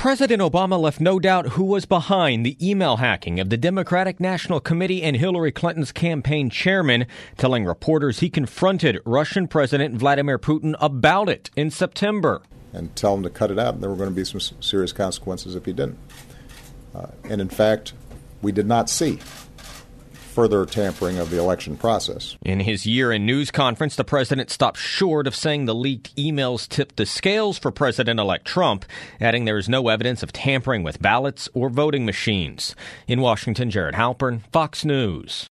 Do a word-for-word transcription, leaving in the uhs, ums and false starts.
President Obama left no doubt who was behind the email hacking of the Democratic National Committee and Hillary Clinton's campaign chairman, telling reporters he confronted Russian President Vladimir Putin about it in September. And tell him to cut it out, and there were going to be some serious consequences if he didn't. Uh, and in fact, we did not see further tampering of the election process. In his year-end news conference, the president stopped short of saying the leaked emails tipped the scales for President-elect Trump, adding there is no evidence of tampering with ballots or voting machines. In Washington, Jared Halpern, Fox News.